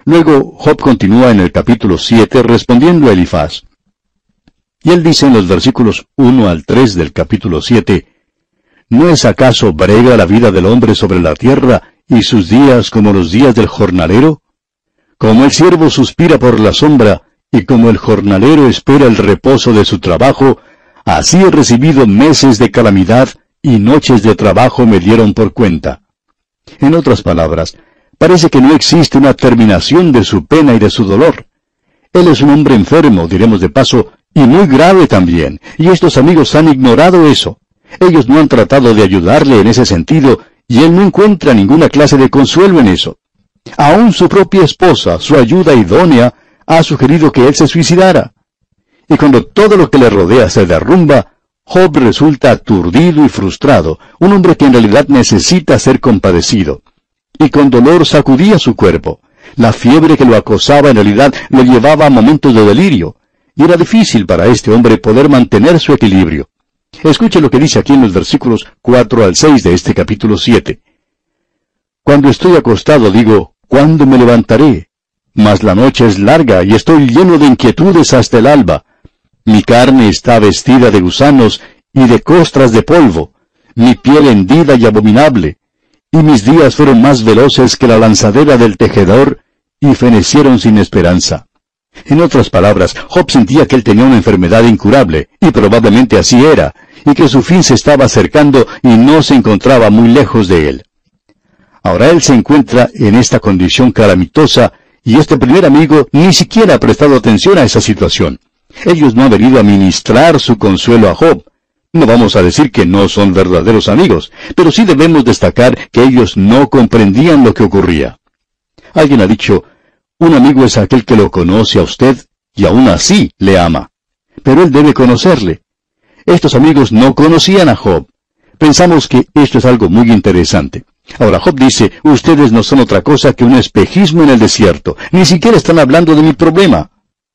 Luego, Job continúa en el capítulo 7 respondiendo a Elifaz. Y él dice en los versículos 1 al 3 del capítulo 7, ¿No es acaso brega la vida del hombre sobre la tierra, y sus días como los días del jornalero? Como el siervo suspira por la sombra, y como el jornalero espera el reposo de su trabajo, así he recibido meses de calamidad, y noches de trabajo me dieron por cuenta. En otras palabras, parece que no existe una terminación de su pena y de su dolor. Él es un hombre enfermo, diremos de paso, y muy grave también, y estos amigos han ignorado eso. Ellos no han tratado de ayudarle en ese sentido, y él no encuentra ninguna clase de consuelo en eso. Aún su propia esposa, su ayuda idónea, ha sugerido que él se suicidara. Y cuando todo lo que le rodea se derrumba, Job resulta aturdido y frustrado, un hombre que en realidad necesita ser compadecido. Y con dolor sacudía su cuerpo. La fiebre que lo acosaba en realidad lo llevaba a momentos de delirio, y era difícil para este hombre poder mantener su equilibrio. Escuche lo que dice aquí en los versículos 4 al 6 de este capítulo 7. Cuando estoy acostado digo, ¿cuándo me levantaré? Mas la noche es larga y estoy lleno de inquietudes hasta el alba. Mi carne está vestida de gusanos y de costras de polvo, mi piel hendida y abominable, y mis días fueron más veloces que la lanzadera del tejedor, y fenecieron sin esperanza. En otras palabras, Job sentía que él tenía una enfermedad incurable, y probablemente así era, y que su fin se estaba acercando y no se encontraba muy lejos de él. Ahora él se encuentra en esta condición calamitosa, y este primer amigo ni siquiera ha prestado atención a esa situación. Ellos no han venido a ministrar su consuelo a Job. No vamos a decir que no son verdaderos amigos, pero sí debemos destacar que ellos no comprendían lo que ocurría. Alguien ha dicho, un amigo es aquel que lo conoce a usted y aún así le ama. Pero él debe conocerle. Estos amigos no conocían a Job. Pensamos que esto es algo muy interesante. Ahora Job dice, ustedes no son otra cosa que un espejismo en el desierto. Ni siquiera están hablando de mi problema.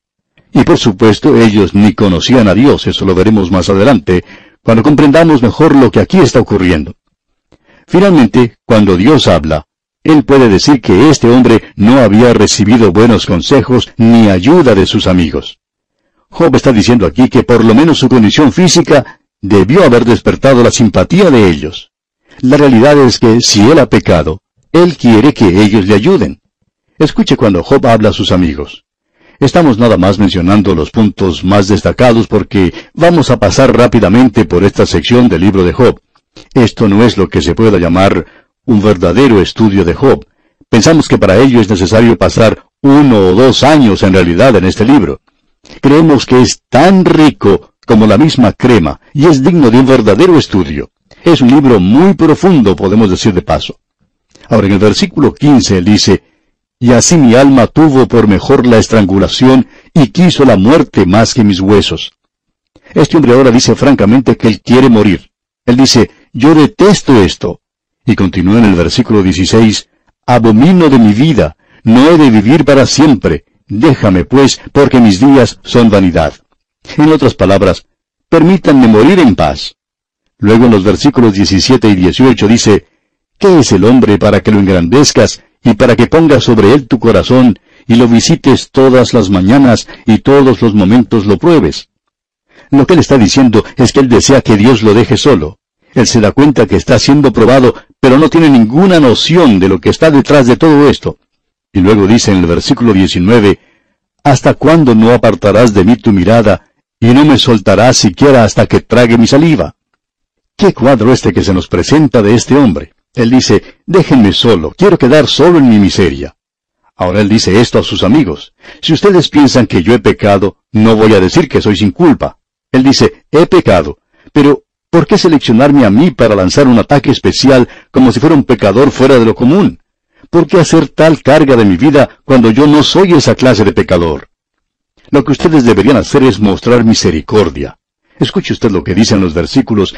Y por supuesto ellos ni conocían a Dios, eso lo veremos más adelante, cuando comprendamos mejor lo que aquí está ocurriendo. Finalmente, cuando Dios habla, Él puede decir que este hombre no había recibido buenos consejos ni ayuda de sus amigos. Job está diciendo aquí que por lo menos su condición física debió haber despertado la simpatía de ellos. La realidad es que si él ha pecado, él quiere que ellos le ayuden. Escuche cuando Job habla a sus amigos. Estamos nada más mencionando los puntos más destacados porque vamos a pasar rápidamente por esta sección del libro de Job. Esto no es lo que se pueda llamar un verdadero estudio de Job. Pensamos que para ello es necesario pasar 1 o 2 años en realidad en este libro. Creemos que es tan rico como la misma crema y es digno de un verdadero estudio. Es un libro muy profundo, podemos decir de paso. Ahora en el versículo 15 él dice, y así mi alma tuvo por mejor la estrangulación y quiso la muerte más que mis huesos. Este hombre ahora dice francamente que él quiere morir. Él dice, yo detesto esto. Y continúa en el versículo 16, abomino de mi vida, no he de vivir para siempre. Déjame pues, porque mis días son vanidad. En otras palabras, permítanme morir en paz. Luego en los versículos 17 y 18 dice, ¿qué es el hombre para que lo engrandezcas y para que pongas sobre él tu corazón y lo visites todas las mañanas y todos los momentos lo pruebes? Lo que él está diciendo es que él desea que Dios lo deje solo. Él se da cuenta que está siendo probado, pero no tiene ninguna noción de lo que está detrás de todo esto. Y luego dice en el versículo 19, ¿hasta cuándo no apartarás de mí tu mirada, y no me soltarás siquiera hasta que trague mi saliva? ¿Qué cuadro este que se nos presenta de este hombre? Él dice, déjenme solo, quiero quedar solo en mi miseria. Ahora él dice esto a sus amigos. Si ustedes piensan que yo he pecado, no voy a decir que soy sin culpa. Él dice, he pecado, pero ¿por qué seleccionarme a mí para lanzar un ataque especial como si fuera un pecador fuera de lo común? ¿Por qué hacer tal carga de mi vida cuando yo no soy esa clase de pecador? Lo que ustedes deberían hacer es mostrar misericordia. Escuche usted lo que dicen los versículos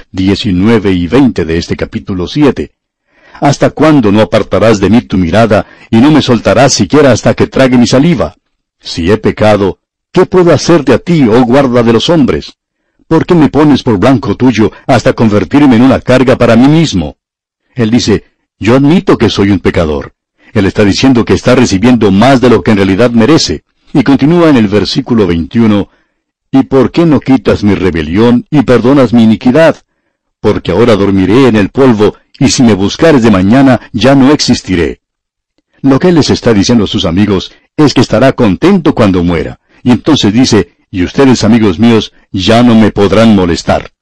19 y 20 de este capítulo 7. ¿Hasta cuándo no apartarás de mí tu mirada, y no me soltarás siquiera hasta que trague mi saliva? Si he pecado, ¿qué puedo hacerte a ti, oh guarda de los hombres? ¿Por qué me pones por blanco tuyo hasta convertirme en una carga para mí mismo? Él dice, yo admito que soy un pecador. Él está diciendo que está recibiendo más de lo que en realidad merece. Y continúa en el versículo 21, ¿y por qué no quitas mi rebelión y perdonas mi iniquidad? Porque ahora dormiré en el polvo, y si me buscares de mañana ya no existiré. Lo que él les está diciendo a sus amigos es que estará contento cuando muera. Y entonces dice, y ustedes, amigos míos, ya no me podrán molestar.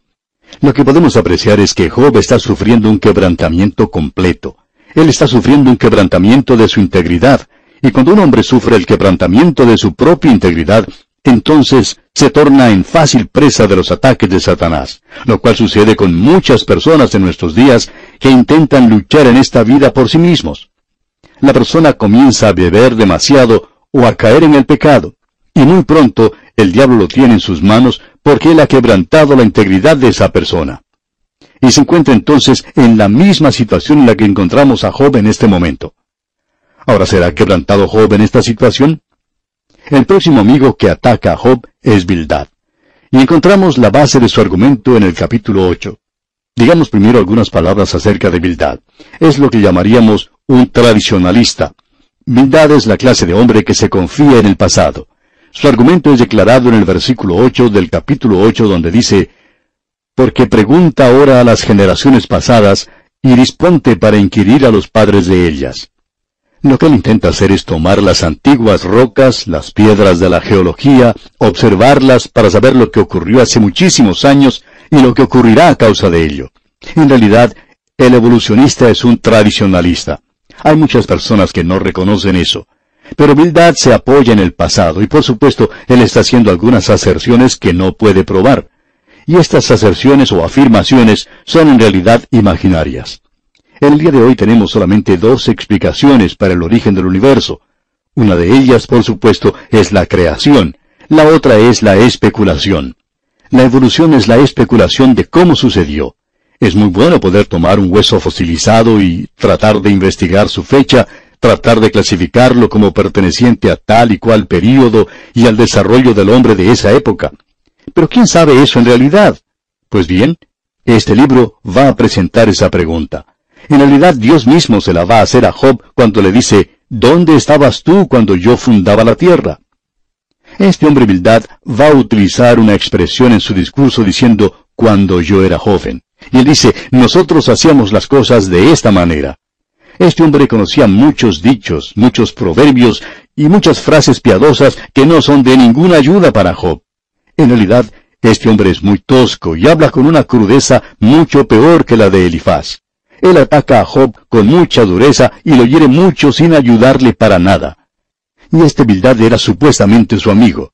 Lo que podemos apreciar es que Job está sufriendo un quebrantamiento completo. Él está sufriendo un quebrantamiento de su integridad. Y cuando un hombre sufre el quebrantamiento de su propia integridad, entonces se torna en fácil presa de los ataques de Satanás, lo cual sucede con muchas personas en nuestros días que intentan luchar en esta vida por sí mismos. La persona comienza a beber demasiado o a caer en el pecado, y muy pronto el diablo lo tiene en sus manos porque él ha quebrantado la integridad de esa persona. Y se encuentra entonces en la misma situación en la que encontramos a Job en este momento. Ahora, ¿será quebrantado Job en esta situación? El próximo amigo que ataca a Job es Bildad. Y encontramos la base de su argumento en el capítulo 8. Digamos primero algunas palabras acerca de Bildad. Es lo que llamaríamos un tradicionalista. Bildad es la clase de hombre que se confía en el pasado. Su argumento es declarado en el versículo 8 del capítulo 8, donde dice, «Porque pregunta ahora a las generaciones pasadas, y disponte para inquirir a los padres de ellas». Lo que él intenta hacer es tomar las antiguas rocas, las piedras de la geología, observarlas para saber lo que ocurrió hace muchísimos años y lo que ocurrirá a causa de ello. En realidad, el evolucionista es un tradicionalista. Hay muchas personas que no reconocen eso. Pero Bildad se apoya en el pasado y por supuesto él está haciendo algunas aserciones que no puede probar. Y estas aserciones o afirmaciones son en realidad imaginarias. En el día de hoy tenemos solamente dos explicaciones para el origen del universo. Una de ellas, por supuesto, es la creación. La otra es la especulación. La evolución es la especulación de cómo sucedió. Es muy bueno poder tomar un hueso fosilizado y tratar de investigar su fecha, tratar de clasificarlo como perteneciente a tal y cual período y al desarrollo del hombre de esa época. Pero ¿quién sabe eso en realidad? Pues bien, este libro va a presentar esa pregunta. En realidad Dios mismo se la va a hacer a Job cuando le dice, ¿dónde estabas tú cuando yo fundaba la tierra? Este hombre Bildad va a utilizar una expresión en su discurso diciendo, cuando yo era joven. Y él dice, nosotros hacíamos las cosas de esta manera. Este hombre conocía muchos dichos, muchos proverbios y muchas frases piadosas que no son de ninguna ayuda para Job. En realidad, este hombre es muy tosco y habla con una crudeza mucho peor que la de Elifaz. Él ataca a Job con mucha dureza y lo hiere mucho sin ayudarle para nada. Y este Bildad era supuestamente su amigo.